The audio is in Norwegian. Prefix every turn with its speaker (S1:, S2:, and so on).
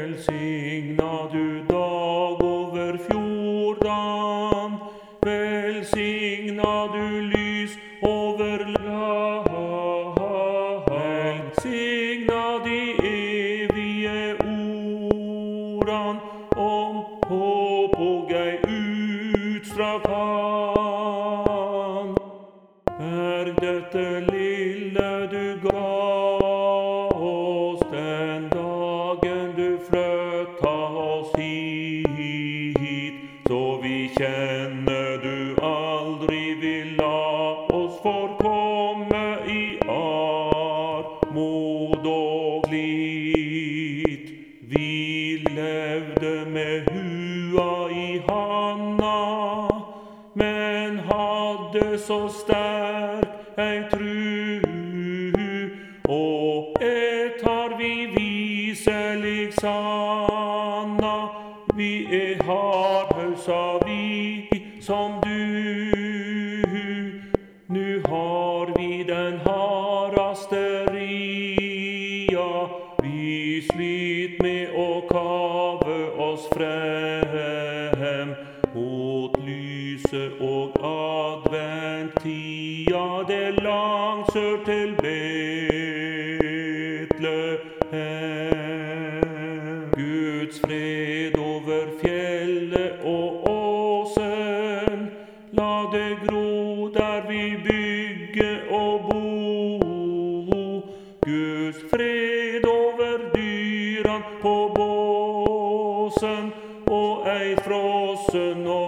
S1: Velsigna du dag over fjordan, velsigna du lys over land. Velsigna de evige ordan om håp og ei utstrakt hand. Er dette lille du ga oss den dagen du flytta oss hit, så vi kjenner du aldri vil la oss forkomme i armod og slit. Vi levde med hua i handa, men hadde så sterk ei tru, og har vi viselig sanna. Vi hardhausa vi som du. Nu har vi den hardaste ria, vi slit med å kave oss frem mot lyset og adventtida. Det er langt sør til Betlehem. Guds fred over fjellet og åsen, la det gro der vi bygger og bo. Guds fred over dyran på båsen, og ei frossen og